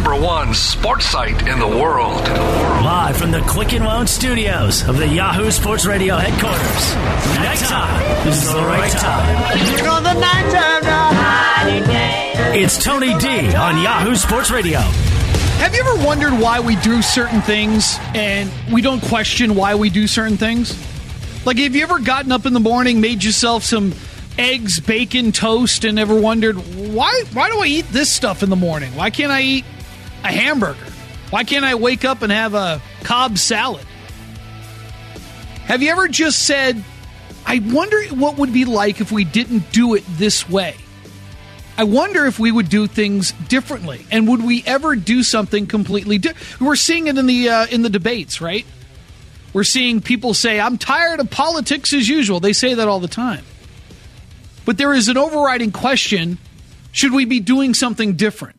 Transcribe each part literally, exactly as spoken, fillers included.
number one sports site in the world. Live from the Quicken Loan Studios of the Yahoo Sports Radio headquarters. Nighttime is the right time. You're on the nighttime now. It's Tony D on Yahoo Sports Radio. Have you ever wondered why we do certain things and we don't question why we do certain things? Like, have you ever gotten up in the morning, made yourself some eggs, bacon, toast, and ever wondered, why why do I eat this stuff in the morning? Why can't I eat a hamburger? Why can't I wake up and have a Cobb salad? Have you ever just said, I wonder what would be like if we didn't do it this way? I wonder if we would do things differently, and would we ever do something completely different? We're seeing it in the uh, in the debates, right? We're seeing people say, I'm tired of politics as usual. They say that all the time. But there is an overriding question, should we be doing something different?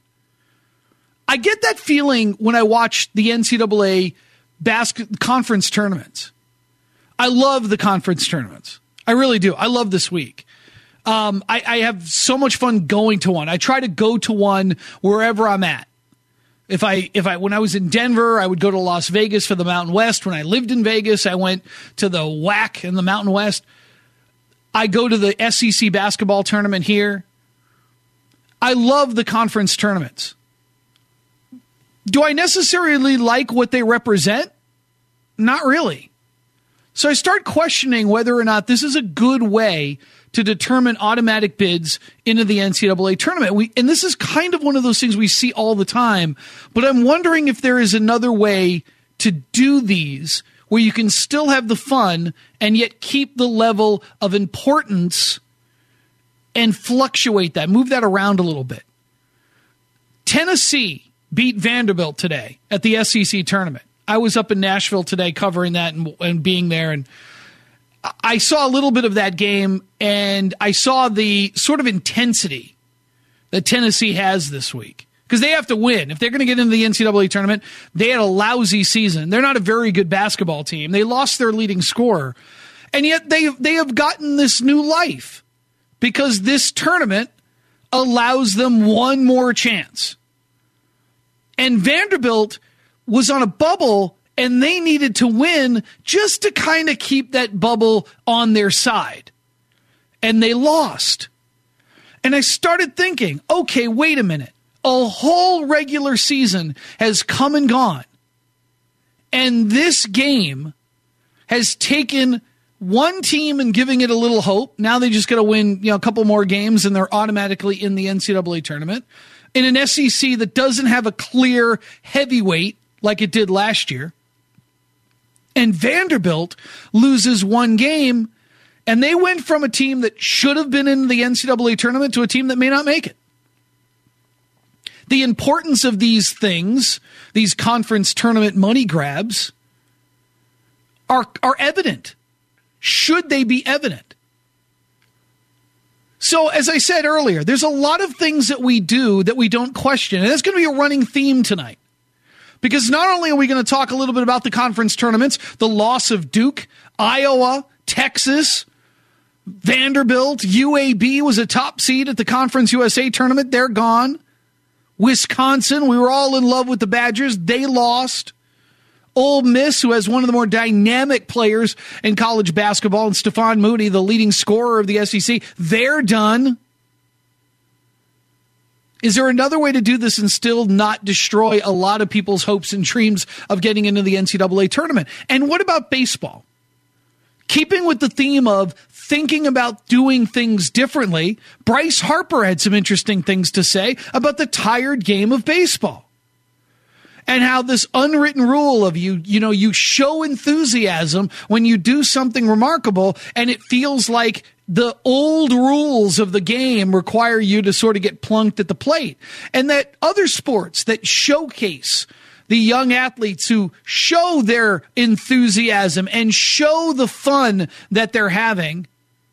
I get that feeling when I watch the N C double A basket conference tournaments. I love the conference tournaments. I really do. I love this week. Um, I, I have so much fun going to one. I try to go to one wherever I'm at. If I, if I, when I was in Denver, I would go to Las Vegas for the Mountain West. When I lived in Vegas, I went to the W A C in the Mountain West. I go to the S E C basketball tournament here. I love the conference tournaments. Do I necessarily like what they represent? Not really. So I start questioning whether or not this is a good way to determine automatic bids into the N C double A tournament. We, and this is kind of one of those things we see all the time, but I'm wondering if there is another way to do these where you can still have the fun and yet keep the level of importance and fluctuate that, move that around a little bit. Tennessee beat Vanderbilt today at the S E C tournament. I was up in Nashville today covering that and, and being there, and I saw a little bit of that game, and I saw the sort of intensity that Tennessee has this week. Because they have to win. If they're going to get into the N C double A tournament, they had a lousy season. They're not a very good basketball team. They lost their leading scorer. And yet they, they have gotten this new life because this tournament allows them one more chance. And Vanderbilt was on a bubble, and they needed to win just to kind of keep that bubble on their side. And they lost. And I started thinking, okay, wait a minute. A whole regular season has come and gone. And this game has taken one team and giving it a little hope. Now they just got to win, you know, a couple more games and they're automatically in the N C double A tournament. In an S E C that doesn't have a clear heavyweight like it did last year. And Vanderbilt loses one game, and they went from a team that should have been in the N C double A tournament to a team that may not make it. The importance of these things, these conference tournament money grabs, are, are evident. Should they be evident? So, as I said earlier, there's a lot of things that we do that we don't question, and that's going to be a running theme tonight. Because not only are we going to talk a little bit about the conference tournaments, the loss of Duke, Iowa, Texas, Vanderbilt, U A B was a top seed at the Conference U S A tournament. They're gone. Wisconsin, we were all in love with the Badgers. They lost. Ole Miss, who has one of the more dynamic players in college basketball, and Stephon Moody, the leading scorer of the S E C, they're done. Is there another way to do this and still not destroy a lot of people's hopes and dreams of getting into the N C double A tournament? And what about baseball? Keeping with the theme of thinking about doing things differently, Bryce Harper had some interesting things to say about the tired game of baseball. And how this unwritten rule of you, you know, you show enthusiasm when you do something remarkable, and it feels like the old rules of the game require you to sort of get plunked at the plate. And that other sports that showcase the young athletes who show their enthusiasm and show the fun that they're having,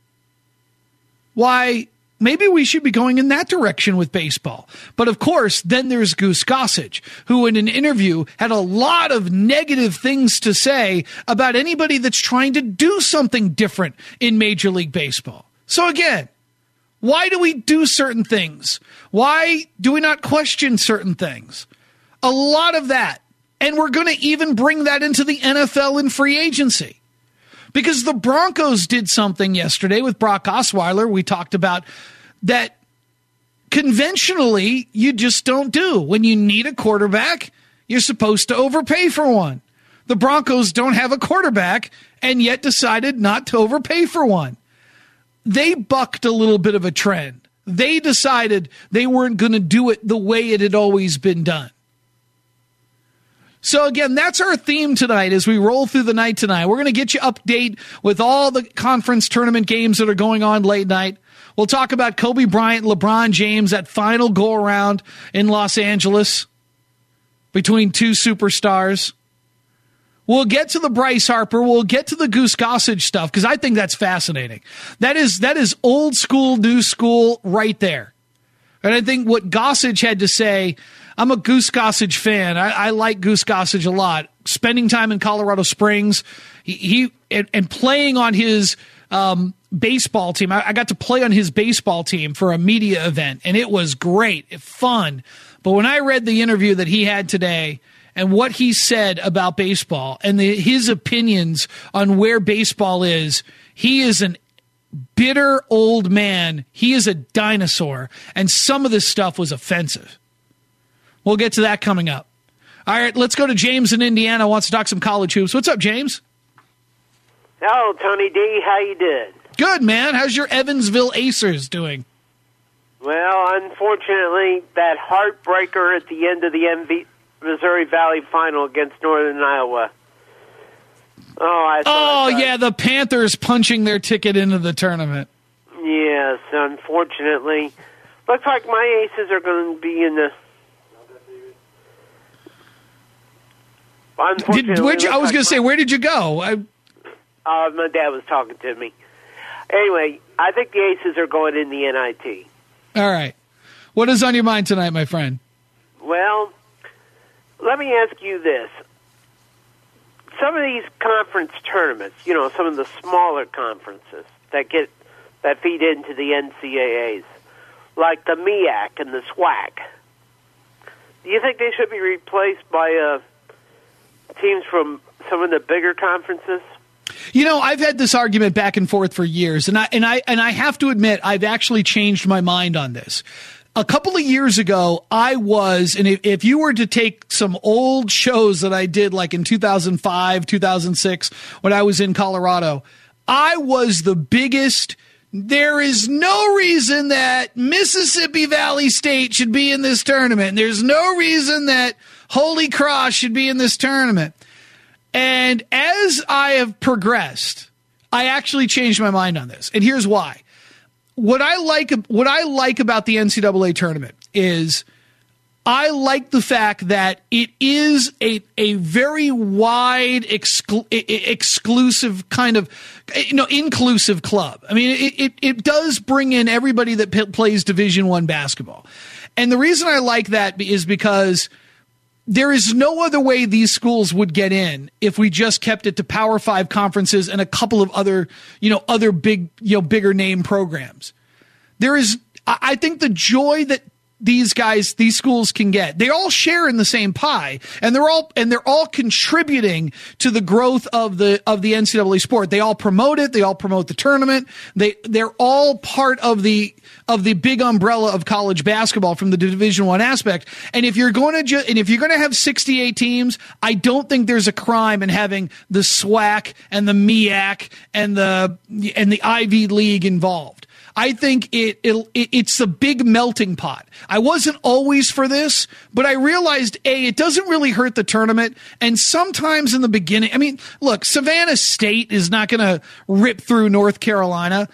why, maybe we should be going in that direction with baseball. But of course, then there's Goose Gossage, who in an interview had a lot of negative things to say about anybody that's trying to do something different in Major League Baseball. So again, why do we do certain things? Why do we not question certain things? A lot of that. And we're going to even bring that into the N F L in free agency. Because the Broncos did something yesterday with Brock Osweiler. We talked about that conventionally you just don't do. When you need a quarterback, you're supposed to overpay for one. The Broncos don't have a quarterback and yet decided not to overpay for one. They bucked a little bit of a trend. They decided they weren't going to do it the way it had always been done. So again, that's our theme tonight as we roll through the night tonight. We're going to get you update with all the conference tournament games that are going on late night. We'll talk about Kobe Bryant, LeBron James, that final go-around in Los Angeles between two superstars. We'll get to the Bryce Harper. We'll get to the Goose Gossage stuff because I think that's fascinating. That is that is old school, new school right there. And I think what Gossage had to say, I'm a Goose Gossage fan. I, I like Goose Gossage a lot. Spending time in Colorado Springs, he, he and, and playing on his um, baseball team. I, I got to play on his baseball team for a media event, and it was great, fun. But when I read the interview that he had today and what he said about baseball and the, his opinions on where baseball is, he is an bitter old man. He is a dinosaur, and some of this stuff was offensive. We'll get to that coming up. All right, let's go to James in Indiana. Wants to talk some college hoops. What's up, James? Hello, Tony D. How you doing? Good, man. How's your Evansville Acers doing? Well, unfortunately, that heartbreaker at the end of the M V Missouri Valley Final against Northern Iowa. Oh, I oh yeah, the Panthers punching their ticket into the tournament. Yes, unfortunately. Looks like my Aces are going to be in the... Did, where'd you, I was like going to say, where did you go? I, uh, my dad was talking to me. Anyway, I think the Aces are going in the N I T. All right. What is on your mind tonight, my friend? Well, let me ask you this. Some of these conference tournaments, you know, some of the smaller conferences that get that feed into the N C A As, like the M E A C and the SWAC, do you think they should be replaced by uh, teams from some of the bigger conferences? You know, I've had this argument back and forth for years, and I and I and I have to admit I've actually changed my mind on this. A couple of years ago, I was, and if, if you were to take some old shows that I did like in two thousand five, two thousand six, when I was in Colorado, I was the biggest, there is no reason that Mississippi Valley State should be in this tournament. There's no reason that Holy Cross should be in this tournament. And as I have progressed, I actually changed my mind on this. And here's why. What I like, what I like about the N C double A tournament is I like the fact that it is a, a very wide, exclu- exclusive kind of, you know, inclusive club. I mean, it, it, it does bring in everybody that p- plays Division One basketball. And the reason I like that is because there is no other way these schools would get in if we just kept it to Power Five conferences and a couple of other, you know, other big, you know, bigger name programs. There is, I think the joy that these guys, these schools can get, they all share in the same pie, and they're all, and they're all contributing to the growth of the, of the N C double A sport. They all promote it. They all promote the tournament. They, they're all part of the, of the big umbrella of college basketball from the Division One aspect. And if you're going to ju- and if you're going to have sixty-eight teams, I don't think there's a crime in having the SWAC and the M E A C and the, and the Ivy League involved. I think it, it it's a big melting pot. I wasn't always for this, but I realized, A, it doesn't really hurt the tournament. And sometimes in the beginning, I mean, look, Savannah State is not going to rip through North Carolina.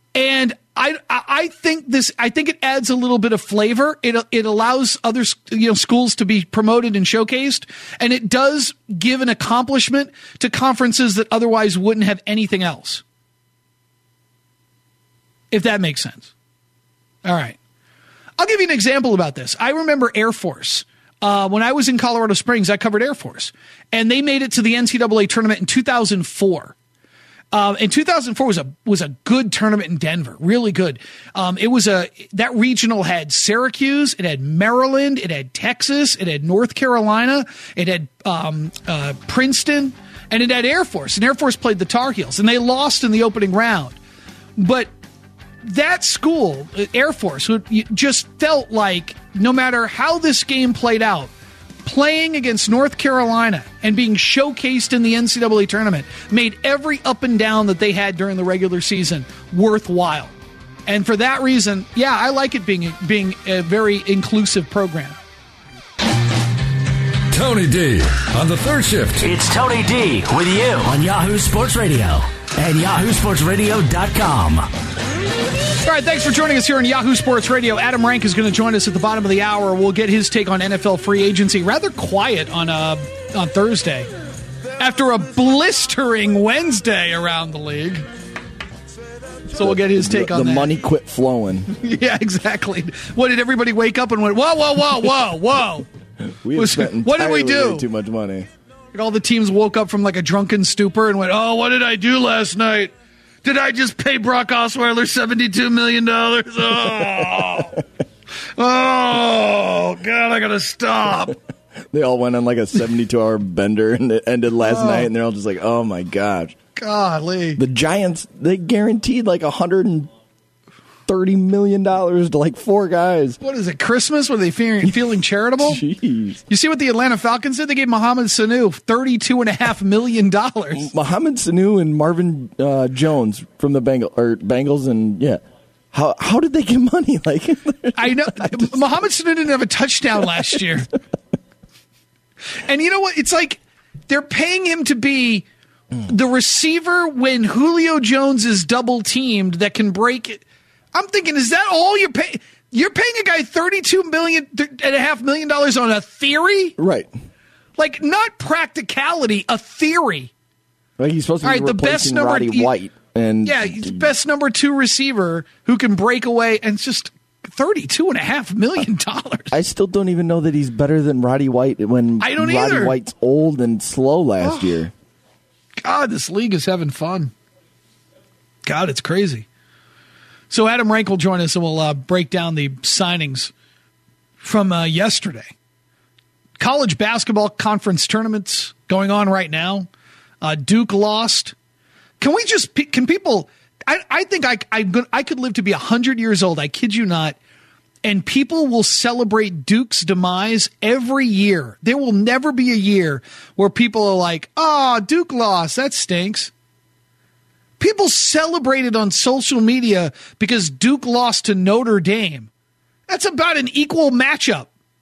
And I I think this I think it adds a little bit of flavor. It it allows other, you know, schools to be promoted and showcased, and it does give an accomplishment to conferences that otherwise wouldn't have anything else. If that makes sense. All right. I'll give you an example about this. I remember Air Force. Uh, when I was in Colorado Springs, I covered Air Force. And they made it to the N C double A tournament in two thousand four. Um, and two thousand four was a was a good tournament in Denver, really good. Um, it was a that regional had Syracuse, it had Maryland, it had Texas, it had North Carolina, it had um, uh, Princeton, and it had Air Force. And Air Force played the Tar Heels, and they lost in the opening round. But that school, Air Force, just felt like no matter how this game played out, playing against North Carolina and being showcased in the N C double A tournament made every up and down that they had during the regular season worthwhile. And for that reason, yeah, I like it being being a very inclusive program. Tony D on the third shift. It's Tony D with you on Yahoo Sports Radio and yahoo sports radio dot com. All right, thanks for joining us here on Yahoo Sports Radio. Adam Rank is going to join us at the bottom of the hour. We'll get his take on N F L free agency. Rather quiet on uh, on Thursday after a blistering Wednesday around the league. So we'll get his take the, on the that. The money quit flowing. Yeah, exactly. What, did everybody wake up and went, whoa, whoa, whoa, whoa, whoa? We Was, spent what did we do? way too much money. Like all the teams woke up from like a drunken stupor and went, oh, what did I do last night? Did I just pay Brock Osweiler seventy-two million dollars? Oh, oh God, I got to stop. They all went on like a seventy-two hour bender and it ended last Oh. night, and they're all just like, oh my gosh. Golly. The Giants, they guaranteed like one hundred thirty million dollars to like four guys. What is it, Christmas? Were they feeling, feeling charitable? Jeez. You see what the Atlanta Falcons did? They gave Mohamed Sanu thirty-two point five million dollars. Mohamed Sanu and Marvin uh, Jones from the Bengal, or Bengals, and yeah. How how did they get money? Like I know. Mohamed Sanu didn't have a touchdown last year. And you know what? It's like they're paying him to be the receiver when Julio Jones is double teamed that can break it. I'm thinking, is that all you're paying? You're paying a guy thirty-two million and a half million dollars on a theory, right? Like not practicality, a theory. Like he's supposed to be All right, the best replacing number- Roddy he- White, and Yeah, he's the best number two receiver who can break away, and it's just thirty-two and a half million dollars. I still don't even know that he's better than Roddy White when I don't Roddy either. White's old and slow last Oh. year. God, this league is having fun. God, it's crazy. So Adam Rank will join us and we'll uh, break down the signings from uh, yesterday. College basketball conference tournaments going on right now. Uh, Duke lost. Can we just, can people, I, I think I, I, I could live to be one hundred years old. I kid you not. And people will celebrate Duke's demise every year. There will never be a year where people are like, oh, Duke lost. That stinks. People celebrated on social media because Duke lost to Notre Dame. That's about an equal matchup.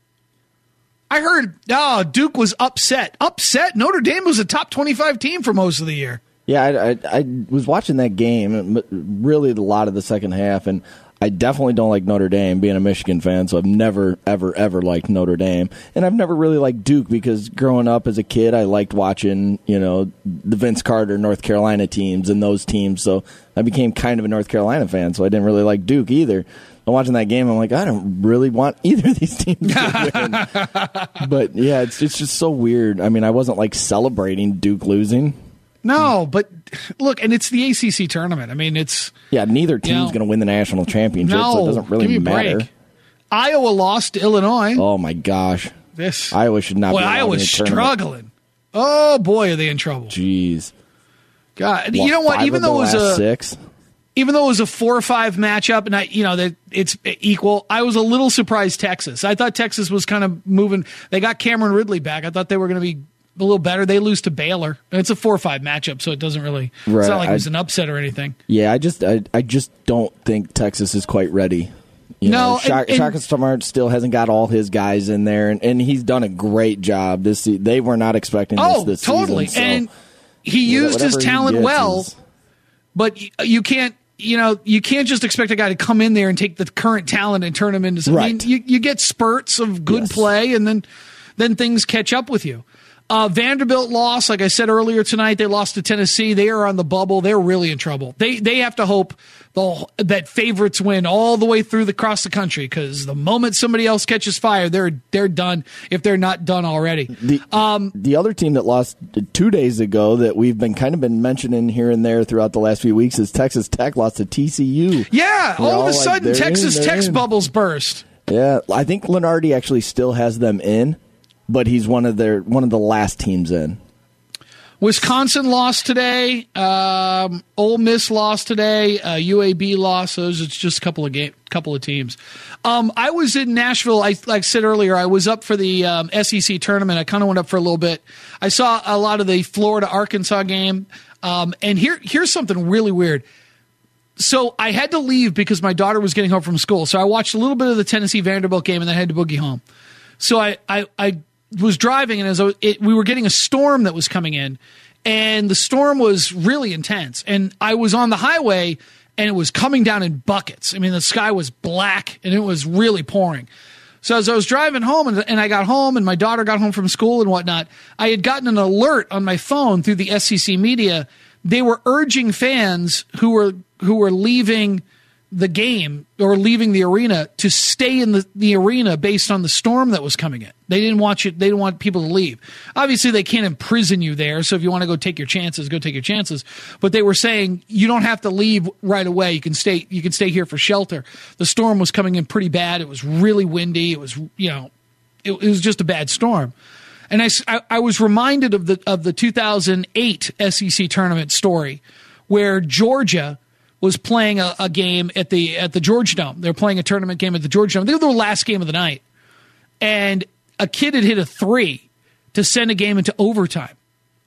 I heard, oh, Duke was upset. Upset? Notre Dame was a top twenty-five team for most of the year. Yeah, I, I, I was watching that game, really a lot of the second half, and I definitely don't like Notre Dame, being a Michigan fan, so I've never, ever, ever liked Notre Dame. And I've never really liked Duke because growing up as a kid, I liked watching, you know, the Vince Carter North Carolina teams and those teams, so I became kind of a North Carolina fan, so I didn't really like Duke either. I'm watching that game, I'm like, I don't really want either of these teams to win. But, yeah, it's, it's just so weird. I mean, I wasn't, like, celebrating Duke losing. No, but look, and it's the A C C tournament. I mean, it's... Yeah, neither team's You know, going to win the national championship, no, so it doesn't really give me a matter. break. Iowa lost to Illinois. Oh, my gosh. This Iowa should not boy, be allowed Iowa's in the tournament. struggling. Oh, boy, are they in trouble. Jeez. God, Lost you know what? five Even of though the it was last a... six. Even though it was a four or five matchup, and I, you know, that it's equal, I was a little surprised Texas. I thought Texas was kind of moving. They got Cameron Ridley back. I thought they were going to be a little better. They lose to Baylor. It's a four or five matchup, so it doesn't really. Right, it's not like it was I- an upset or anything. Yeah, I just I, I just don't think Texas is quite ready. You No, know, Shaka, and- and- Shaka Smart still hasn't got all his guys in there, and, and he's done a great job this se- They were not expecting this Oh, this totally. season. so And he whatever used his he talent gets well, is- but y- you can't. You know, you can't just expect a guy to come in there and take the current talent and turn him into something. I mean, Right. you, you get spurts of good Yes. play, and then then things catch up with you. Uh, Vanderbilt lost, like I said earlier tonight. They lost to Tennessee. They are on the bubble. They're really in trouble. They they have to hope the, that favorites win all the way through the across the country, because the moment somebody else catches fire, they're they're done if they're not done already. The, um, the other team that lost two days ago that we've been kind of been mentioning here and there throughout the last few weeks is Texas Tech lost to T C U. Yeah, all of a like, sudden Texas in, Tech's in. bubbles burst. Yeah, I think Lenardi actually still has them in, but he's one of their one of the last teams in. Wisconsin lost today. Um, Ole Miss lost today. Uh, U A B lost. So it's just a couple of game, couple of teams. Um, I was in Nashville. I like I said earlier, I was up for the um, S E C tournament. I kind of went up for a little bit. I saw a lot of the Florida Arkansas game. Um, and here here's something really weird. So I had to leave because my daughter was getting home from school. So I watched a little bit of the Tennessee Vanderbilt game and then I had to boogie home. So I I, I was driving, and as I was, it, we were getting a storm that was coming in, and the storm was really intense. And I was on the highway, and it was coming down in buckets. I mean, the sky was black, and it was really pouring. So as I was driving home, and, and I got home, and my daughter got home from school and whatnot, I had gotten an alert on my phone through the S E C media. They were urging fans who were who were leaving the game or leaving the arena to stay in the, the arena based on the storm that was coming in. They didn't want you, they didn't want people to leave. Obviously, they can't imprison you there. So if you want to go take your chances, go take your chances. But they were saying you don't have to leave right away. You can stay. You can stay here for shelter. The storm was coming in pretty bad. It was really windy. It was, you know, it, it was just a bad storm. And I, I, I was reminded of the of the two thousand eight S E C tournament story, where Georgia was playing a, a game at the at the Georgia Dome. They were playing a tournament game at the Georgia Dome. They were the last game of the night, and a kid had hit a three to send a game into overtime.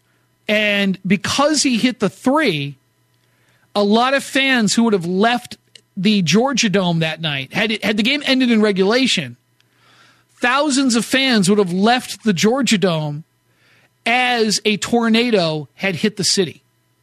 And because he hit the three, a lot of fans who would have left the Georgia Dome that night, had it, had the game ended in regulation, thousands of fans would have left the Georgia Dome as a tornado had hit the city.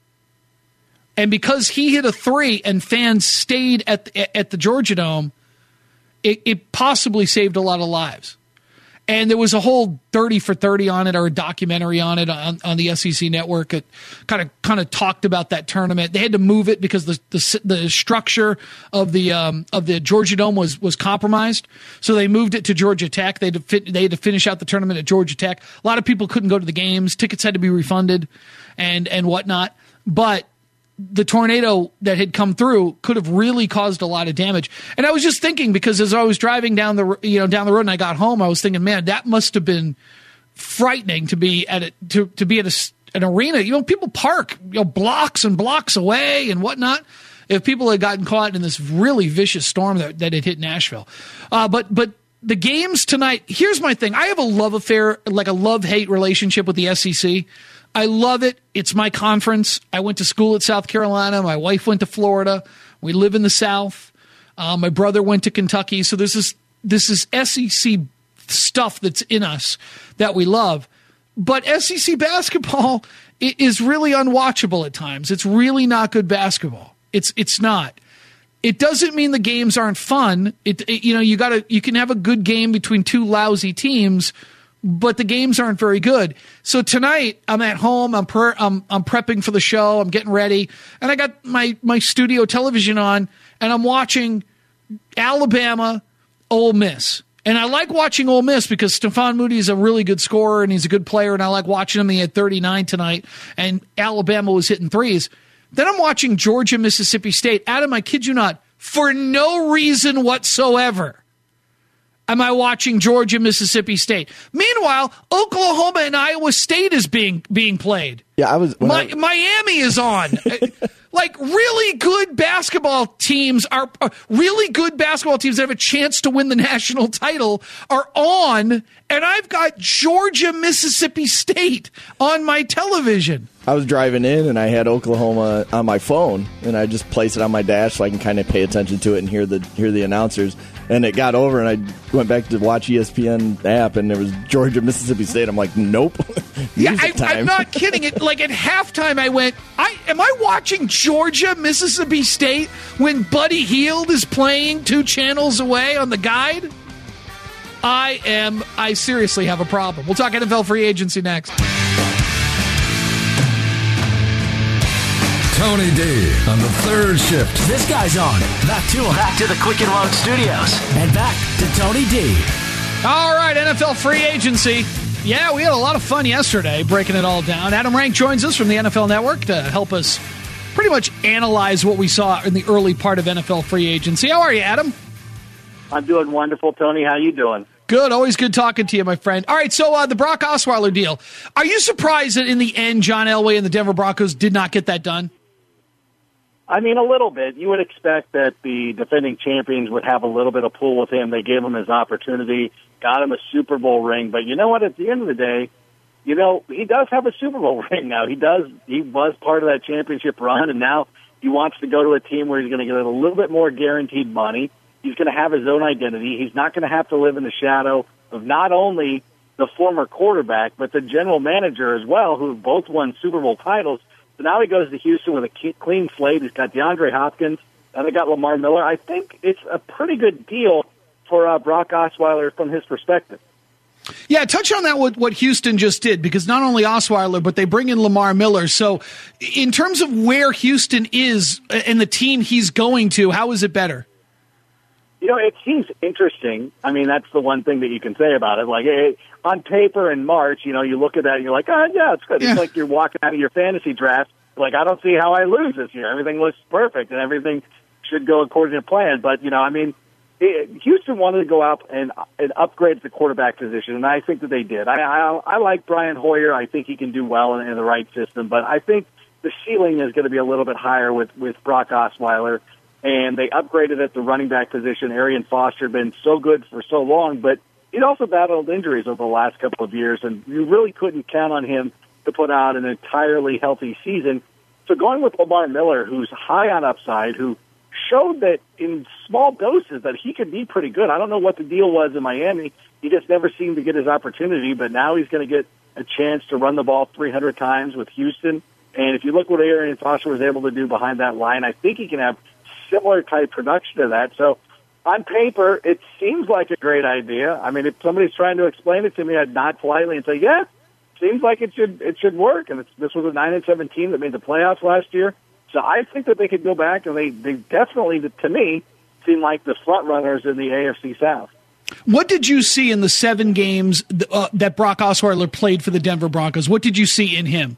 And because he hit a three and fans stayed at the, at the Georgia Dome, it, it possibly saved a lot of lives. And there was a whole thirty for thirty on it, or a documentary on it on, on the S E C network that kind of kind of talked about that tournament. They had to move it because the the, the structure of the um, of the Georgia Dome was was compromised. So they moved it to Georgia Tech. They had to fit, they had to finish out the tournament at Georgia Tech. A lot of people couldn't go to the games. Tickets had to be refunded, and and whatnot. But the tornado that had come through could have really caused a lot of damage. And I was just thinking, because as I was driving down the you know down the road and I got home, I was thinking, man, that must have been frightening to be at a, to to be at a, an arena. You know, people park you know blocks and blocks away and whatnot. If people had gotten caught in this really vicious storm that that had hit Nashville, uh, but but. The games tonight, here's my thing. I have a love affair, like a love-hate relationship with the S E C. I love it. It's my conference. I went to school at South Carolina. My wife went to Florida. We live in the South. Uh, my brother went to Kentucky. So this is this is S E C stuff that's in us that we love. But S E C basketball is really unwatchable at times. It's really not good basketball. It's it's not. It doesn't mean the games aren't fun. It, it you know you got to you can have a good game between two lousy teams, but the games aren't very good. So tonight I'm at home. I'm per, I'm I'm prepping for the show. I'm getting ready, and I got my my studio television on, and I'm watching Alabama, Ole Miss. And I like watching Ole Miss because Stephon Moody is a really good scorer and he's a good player, and I like watching him. He had thirty-nine tonight, and Alabama was hitting threes. Then I'm watching Georgia, Mississippi State. Adam, I kid you not, for no reason whatsoever am I watching Georgia, Mississippi State. Meanwhile, Oklahoma and Iowa State is being being played. Yeah, I was. My, I, Miami is on. Like, really good basketball teams are uh, really good basketball teams that have a chance to win the national title are on, and I've got Georgia, Mississippi State on my television. I was driving in and I had Oklahoma on my phone, and I just placed it on my dash so I can kind of pay attention to it and hear the hear the announcers. And it got over, and I went back to watch E S P N app, and there was Georgia, Mississippi State. I'm like, nope. Yeah, I, I'm not kidding. It like at halftime, I went, I am I watching Georgia, Mississippi State when Buddy Hield is playing two channels away on the guide? I am, I seriously have a problem. We'll talk N F L free agency next. Tony D on the third shift. This guy's on. Back to him. Back to the Quicken Loan Studios. And back to Tony D. All right, N F L free agency. Yeah, we had a lot of fun yesterday breaking it all down. Adam Rank joins us from the N F L Network to help us pretty much analyze what we saw in the early part of N F L free agency. How are you, Adam? I'm doing wonderful, Tony. How you doing? Good. Always good talking to you, my friend. All right, so uh, the Brock Osweiler deal. Are you surprised that in the end John Elway and the Denver Broncos did not get that done? I mean, a little bit. You would expect that the defending champions would have a little bit of pull with him. They gave him his opportunity, got him a Super Bowl ring. But you know what? At the end of the day, you know, he does have a Super Bowl ring now. He does. He was part of that championship run, and now he wants to go to a team where he's going to get a little bit more guaranteed money. He's going to have his own identity. He's not going to have to live in the shadow of not only the former quarterback, but the general manager as well, who both won Super Bowl titles. So now he goes to Houston with a clean slate. He's got DeAndre Hopkins, and they got Lamar Miller. I think it's a pretty good deal for uh, Brock Osweiler from his perspective. Yeah, touch on that, what, what Houston just did, because not only Osweiler, but they bring in Lamar Miller. So in terms of where Houston is and the team he's going to, how is it better? You know, it seems interesting. I mean, that's the one thing that you can say about it. Like, it, on paper in March, you know, you look at that and you're like, oh, yeah, it's good. Yeah. It's like you're walking out of your fantasy draft. Like, I don't see how I lose this year. Everything looks perfect and everything should go according to plan. But, you know, I mean, it, Houston wanted to go out and, and upgrade the quarterback position, and I think that they did. I, I, I like Brian Hoyer. I think he can do well in, in the right system. But I think the ceiling is going to be a little bit higher with, with Brock Osweiler. And they upgraded at the running back position. Arian Foster had been so good for so long, but he'd also battled injuries over the last couple of years, and you really couldn't count on him to put out an entirely healthy season. So going with Lamar Miller, who's high on upside, who showed that in small doses that he could be pretty good. I don't know what the deal was in Miami. He just never seemed to get his opportunity, but now he's going to get a chance to run the ball three hundred times with Houston. And if you look what Arian Foster was able to do behind that line, I think he can have similar type production to that. So on paper, it seems like a great idea. I mean, if somebody's trying to explain it to me, I'd nod politely and say, yeah, seems like it should it should work. And it's, this was a nine and seven team that made the playoffs last year. So I think that they could go back, and they, they definitely, to me, seem like the front runners in the A F C South. What did you see in the seven games uh, that Brock Osweiler played for the Denver Broncos? What did you see in him?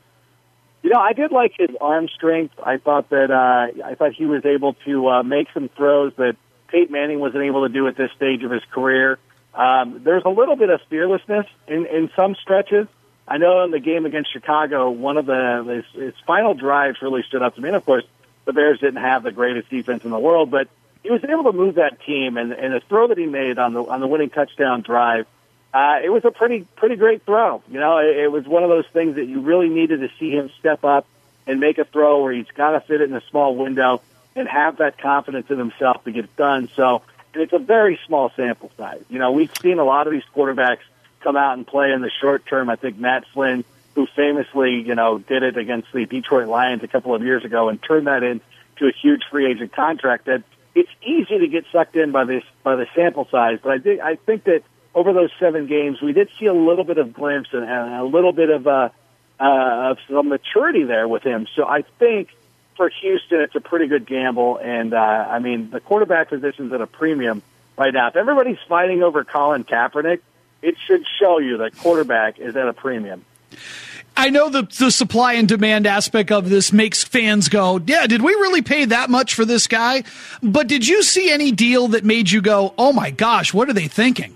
You know, I did like his arm strength. I thought that uh, I thought he was able to uh, make some throws that Peyton Manning wasn't able to do at this stage of his career. Um, there's a little bit of fearlessness in, in some stretches. I know in the game against Chicago, one of the his, his final drives really stood up to me. And, of course, the Bears didn't have the greatest defense in the world, but he was able to move that team. And, and the throw that he made on the on the winning touchdown drive, Uh, it was a pretty pretty great throw. You know, it, it was one of those things that you really needed to see him step up and make a throw where he's got to fit it in a small window and have that confidence in himself to get it done. So, and it's a very small sample size. You know, we've seen a lot of these quarterbacks come out and play in the short term. I think Matt Flynn, who famously, you know, did it against the Detroit Lions a couple of years ago and turned that into a huge free agent contract. That it's easy to get sucked in by this by the sample size, but I think I think that over those seven games, we did see a little bit of glimpse and a little bit of uh, uh, of some maturity there with him. So I think for Houston, it's a pretty good gamble. And, uh, I mean, the quarterback position's at a premium right now. If everybody's fighting over Colin Kaepernick, it should show you that quarterback is at a premium. I know the, the supply and demand aspect of this makes fans go, yeah, did we really pay that much for this guy? But did you see any deal that made you go, oh, my gosh, what are they thinking?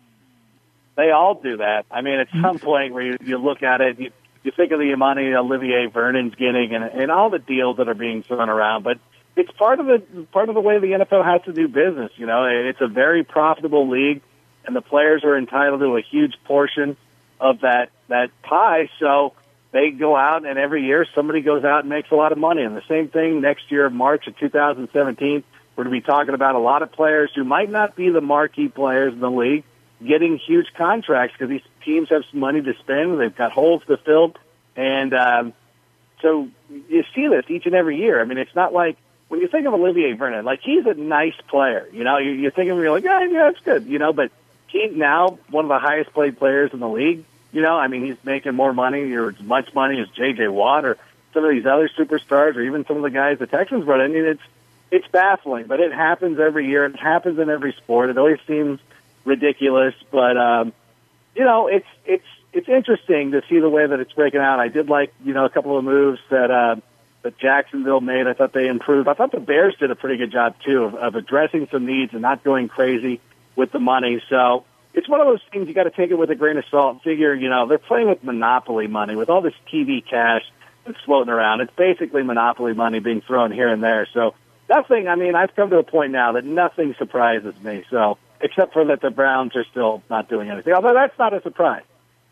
They all do that. I mean, at some point where you, you look at it, you, you think of the money Olivier Vernon's getting and, and all the deals that are being thrown around. But it's part of the part of the way the N F L has to do business. You know, it's a very profitable league, and the players are entitled to a huge portion of that that pie. So they go out, and every year somebody goes out and makes a lot of money. And the same thing next year, March of two thousand seventeen, we're going to be talking about a lot of players who might not be the marquee players in the league getting huge contracts because these teams have some money to spend. They've got holes to fill. And um, so you see this each and every year. I mean, it's not like when you think of Olivier Vernon, like he's a nice player. You know, you, you think of him, you're like, yeah, yeah, it's good. You know, but he's now one of the highest paid players in the league. You know, I mean, he's making more money or as much money as J J. Watt or some of these other superstars or even some of the guys the Texans brought in. I mean, it's, it's baffling, but it happens every year. It happens in every sport. It always seems ridiculous, but, um, you know, it's, it's, it's interesting to see the way that it's breaking out. I did like, you know, a couple of moves that, uh, that Jacksonville made. I thought they improved. I thought the Bears did a pretty good job, too, of, of addressing some needs and not going crazy with the money. So it's one of those things you got to take it with a grain of salt and figure, you know, they're playing with monopoly money, with all this T V cash that's floating around. It's basically monopoly money being thrown here and there. So nothing, I mean, I've come to a point now that nothing surprises me. So, except for that the Browns are still not doing anything. Although that's not a surprise.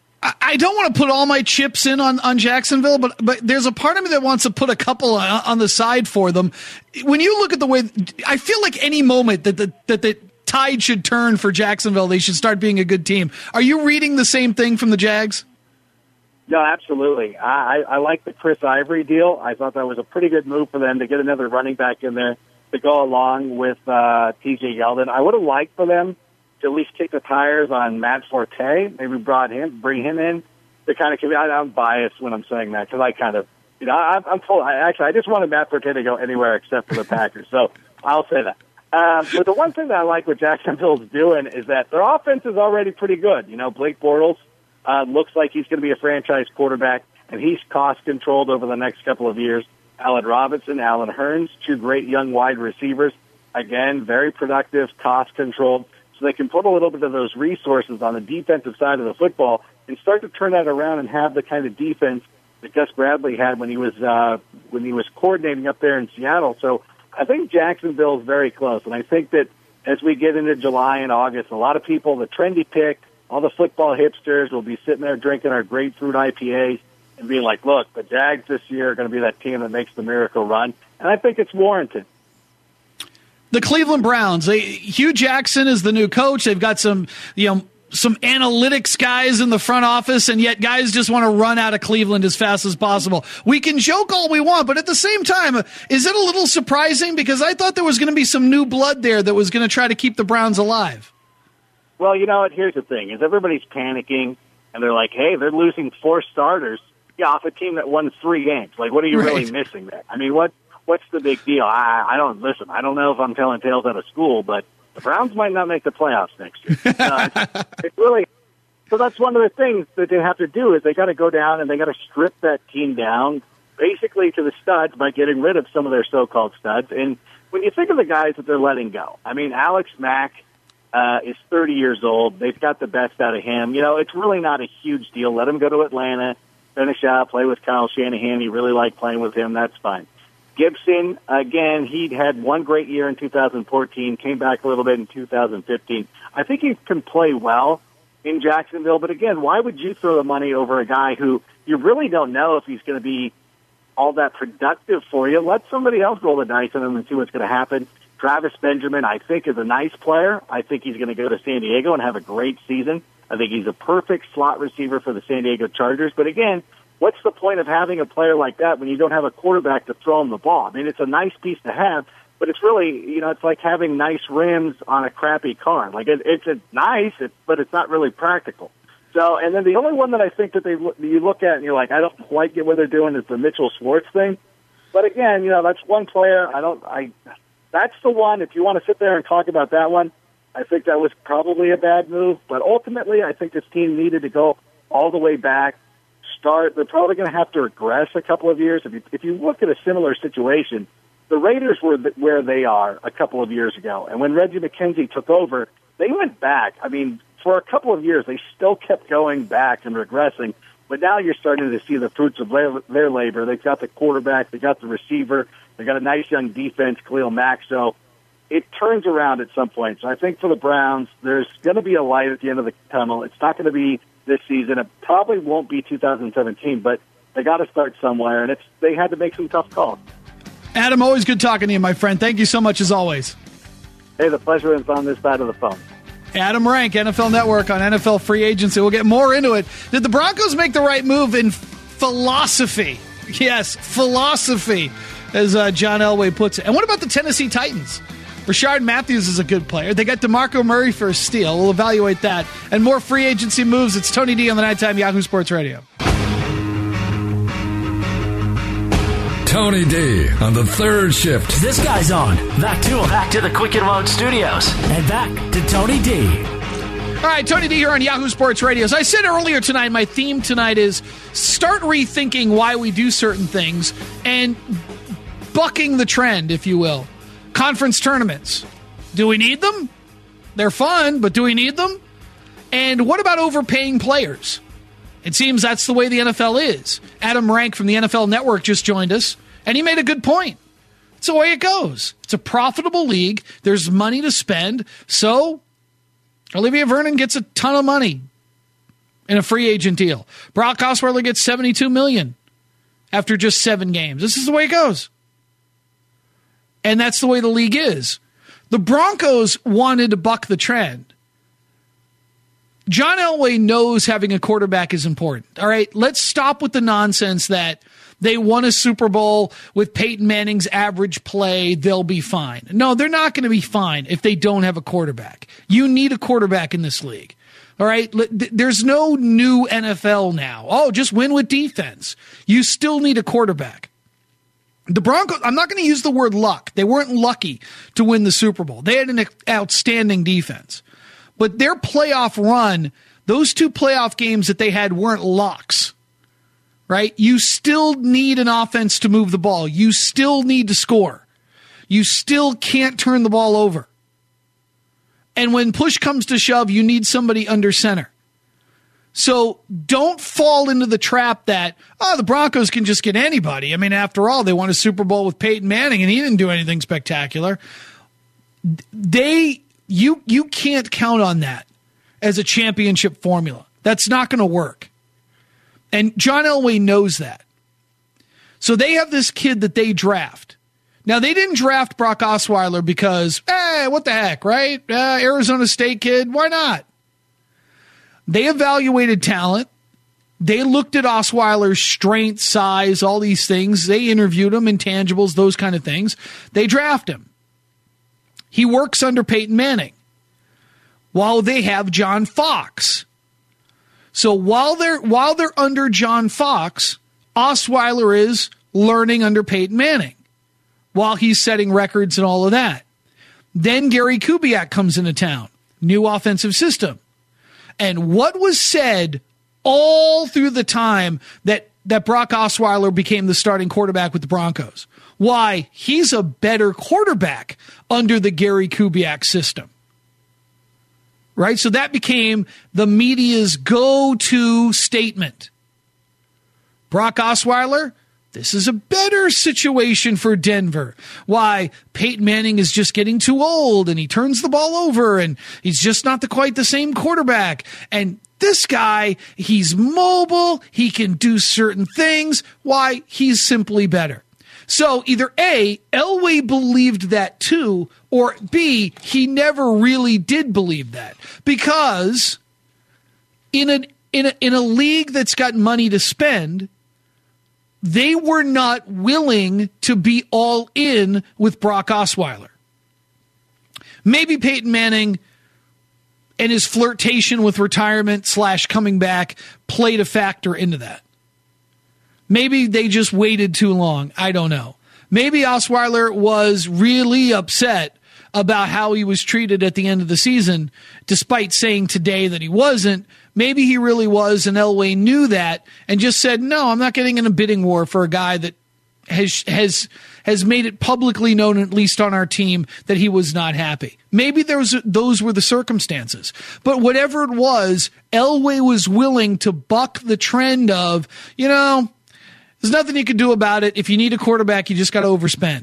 I don't want to put all my chips in on, on Jacksonville, but but there's a part of me that wants to put a couple on the side for them. When you look at the way, I feel like any moment that the that the tide should turn for Jacksonville, they should start being a good team. Are you reading the same thing from the Jags? No, absolutely. I, I like the Chris Ivory deal. I thought that was a pretty good move for them to get another running back in there to go along with uh, T J Yeldon. I would have liked for them to at least kick the tires on Matt Forte. Maybe brought him, bring him in to kind of. I, I'm biased when I'm saying that because I kind of, you know, I, I'm full. I, actually, I just wanted Matt Forte to go anywhere except for the Packers. So I'll say that. Um, but the one thing that I like what Jacksonville's doing is that their offense is already pretty good. You know, Blake Bortles uh, looks like he's going to be a franchise quarterback, and he's cost controlled over the next couple of years. Allen Robinson, Allen Hurns, two great young wide receivers. Again, very productive, cost controlled. So they can put a little bit of those resources on the defensive side of the football and start to turn that around and have the kind of defense that Gus Bradley had when he was uh, when he was coordinating up there in Seattle. So I think Jacksonville is very close, and I think that as we get into July and August, a lot of people, the trendy pick, all the football hipsters will be sitting there drinking our grapefruit I P As and being like, look, the Jags this year are going to be that team that makes the miracle run, and I think it's warranted. The Cleveland Browns, they, Hugh Jackson is the new coach. They've got some, you know, some analytics guys in the front office, and yet guys just want to run out of Cleveland as fast as possible. We can joke all we want, but at the same time, is it a little surprising? Because I thought there was going to be some new blood there that was going to try to keep the Browns alive. Well, you know what? Here's the thing: is everybody's panicking, and they're like, "Hey, they're losing four starters, yeah, off a team that won three games. Like, what are you right. really missing there? I mean, what what's the big deal? I, I don't listen. I don't know if I'm telling tales out of school, but the Browns might not make the playoffs next year. Uh, it's, it's really so. That's one of the things that they have to do is they got to go down and they got to strip that team down, basically to the studs by getting rid of some of their so-called studs. And when you think of the guys that they're letting go, I mean, Alex Mack uh, is thirty years old. They've got the best out of him. You know, it's really not a huge deal. Let him go to Atlanta, finish out, play with Kyle Shanahan. You really like playing with him. That's fine. Gibson, again, he'd had one great year in two thousand fourteen, came back a little bit in two thousand fifteen. I think he can play well in Jacksonville, but again, why would you throw the money over a guy who you really don't know if he's going to be all that productive for you? Let somebody else roll the dice on him and see what's going to happen. Travis Benjamin, I think, is a nice player. I think he's going to go to San Diego and have a great season. I think he's a perfect slot receiver for the San Diego Chargers. But again, what's the point of having a player like that when you don't have a quarterback to throw him the ball? I mean, it's a nice piece to have, but it's really, you know, it's like having nice rims on a crappy car. Like, it, it's a nice, it, but it's not really practical. So, and then the only one that I think that they you look at and you're like, I don't quite get what they're doing is the Mitchell Schwartz thing. But again, you know, that's one player. I don't, I, that's the one. If you want to sit there and talk about that one, I think that was probably a bad move. But ultimately, I think this team needed to go all the way back. Start. They're probably going to have to regress a couple of years. If you, if you look at a similar situation, the Raiders were th- where they are a couple of years ago. And when Reggie McKenzie took over, they went back. I mean, for a couple of years, they still kept going back and regressing. But now you're starting to see the fruits of their, their labor. They've got the quarterback. They got the receiver. They got a nice young defense, Khalil Mack. So it turns around at some point. So I think for the Browns, there's going to be a light at the end of the tunnel. It's not going to be this season. It probably won't be two thousand seventeen, but they got to start somewhere, and it's they had to make some tough calls. Adam, always good talking to you, my friend. Thank you so much as always. Hey, the pleasure is on this side of the phone. Adam Rank, N F L Network on N F L Free Agency. We'll get more into it. Did the Broncos make the right move in philosophy? Yes, philosophy, as uh, John Elway puts it. And what about the Tennessee Titans? Rashard Matthews is a good player. They got DeMarco Murray for a steal. We'll evaluate that. And more free agency moves. It's Tony D on the Nighttime Yahoo Sports Radio. Tony D on the third shift. This guy's on. Back to back to the Quick and Loud Studios. And back to Tony D. All right, Tony D here on Yahoo Sports Radio. As I said earlier tonight, my theme tonight is start rethinking why we do certain things and bucking the trend, if you will. Conference tournaments. Do we need them? They're fun, but do we need them? And what about overpaying players? It seems that's the way the N F L is. Adam Rank from the N F L Network just joined us, and he made a good point. It's the way it goes. It's a profitable league. There's money to spend, so Olivia Vernon gets a ton of money in a free agent deal. Brock Osweiler gets seventy-two million dollars after just seven games. This is the way it goes. And that's the way the league is. The Broncos wanted to buck the trend. John Elway knows having a quarterback is important. All right, let's stop with the nonsense that they won a Super Bowl with Peyton Manning's average play, they'll be fine. No, they're not going to be fine if they don't have a quarterback. You need a quarterback in this league. All right, there's no new N F L now. Oh, just win with defense. You still need a quarterback. The Broncos, I'm not going to use the word luck. They weren't lucky to win the Super Bowl. They had an outstanding defense. But their playoff run, those two playoff games that they had weren't locks, right? You still need an offense to move the ball. You still need to score. You still can't turn the ball over. And when push comes to shove, you need somebody under center. So don't fall into the trap that, oh, the Broncos can just get anybody. I mean, after all, they won a Super Bowl with Peyton Manning, and he didn't do anything spectacular. They... You you can't count on that as a championship formula. That's not going to work. And John Elway knows that. So they have this kid that they draft. Now, they didn't draft Brock Osweiler because, hey, what the heck, right? Uh, Arizona State kid, why not? They evaluated talent. They looked at Osweiler's strength, size, all these things. They interviewed him, intangibles, those kind of things. They draft him. He works under Peyton Manning while they have John Fox. So while they're while they're under John Fox, Osweiler is learning under Peyton Manning while he's setting records and all of that. Then Gary Kubiak comes into town, new offensive system. And what was said all through the time that, that Brock Osweiler became the starting quarterback with the Broncos? Why, he's a better quarterback under the Gary Kubiak system. Right? So that became the media's go-to statement. Brock Osweiler, this is a better situation for Denver. Why, Peyton Manning is just getting too old and he turns the ball over and he's just not the, quite the same quarterback. And this guy, he's mobile, he can do certain things. Why, he's simply better. So either A, Elway believed that too, or B, he never really did believe that. Because in a, in a, in a league that's got money to spend, they were not willing to be all in with Brock Osweiler. Maybe Peyton Manning and his flirtation with retirement slash coming back played a factor into that. Maybe they just waited too long. I don't know. Maybe Osweiler was really upset about how he was treated at the end of the season, despite saying today that he wasn't. Maybe he really was, and Elway knew that and just said, no, I'm not getting in a bidding war for a guy that has has has made it publicly known, at least on our team, that he was not happy. Maybe there was, those were the circumstances. But whatever it was, Elway was willing to buck the trend of, you know, there's nothing you can do about it. If you need a quarterback, you just got to overspend.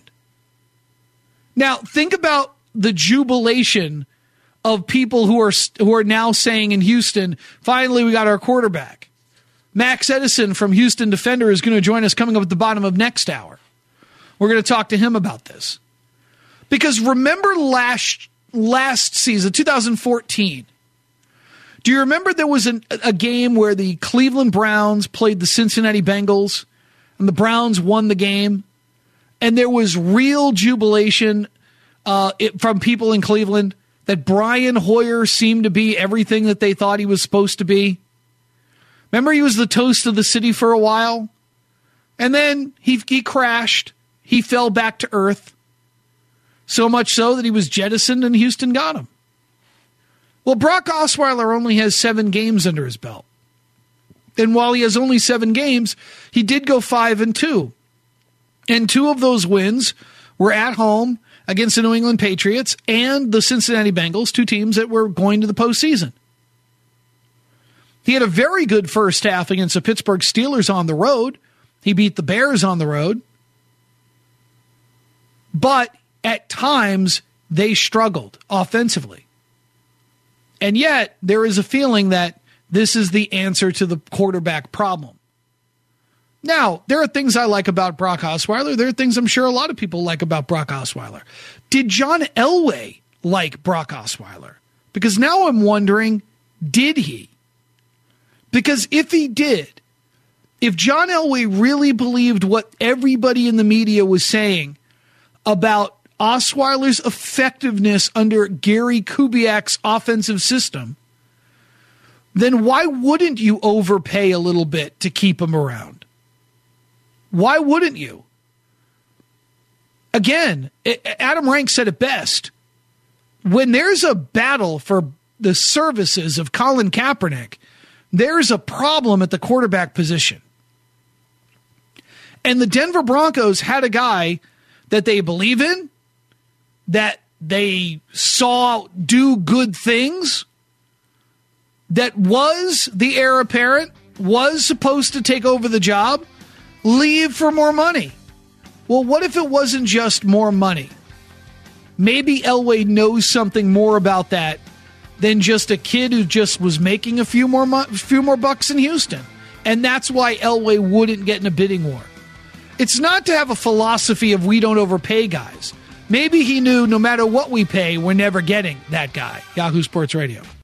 Now, think about the jubilation of people who are who are now saying in Houston, finally we got our quarterback. Max Edison from Houston Defender is going to join us coming up at the bottom of next hour. We're going to talk to him about this. Because remember last last season, two thousand fourteen, do you remember there was an, a game where the Cleveland Browns played the Cincinnati Bengals and the Browns won the game? And there was real jubilation uh, it, from people in Cleveland that Brian Hoyer seemed to be everything that they thought he was supposed to be. Remember, he was the toast of the city for a while, and then he he crashed. He fell back to earth, so much so that he was jettisoned and Houston got him. Well, Brock Osweiler only has seven games under his belt. And while he has only seven games, he did go five and two. And two of those wins were at home against the New England Patriots and the Cincinnati Bengals, two teams that were going to the postseason. He had a very good first half against the Pittsburgh Steelers on the road. He beat the Bears on the road. But at times, they struggled offensively. And yet, there is a feeling that this is the answer to the quarterback problem. Now, there are things I like about Brock Osweiler. There are things I'm sure a lot of people like about Brock Osweiler. Did John Elway like Brock Osweiler? Because now I'm wondering, did he? Because if he did, if John Elway really believed what everybody in the media was saying about Osweiler's effectiveness under Gary Kubiak's offensive system, then why wouldn't you overpay a little bit to keep him around? Why wouldn't you? Again, Adam Rank said it best. When there's a battle for the services of Colin Kaepernick, there's a problem at the quarterback position. And the Denver Broncos had a guy that they believe in, that they saw do good things, that was the heir apparent, was supposed to take over the job, leave for more money. Well, what if it wasn't just more money? Maybe Elway knows something more about that than just a kid who just was making a few more mo- few more bucks in Houston. And that's why Elway wouldn't get in a bidding war. It's not to have a philosophy of we don't overpay guys. Maybe he knew no matter what we pay, we're never getting that guy. Yahoo Sports Radio.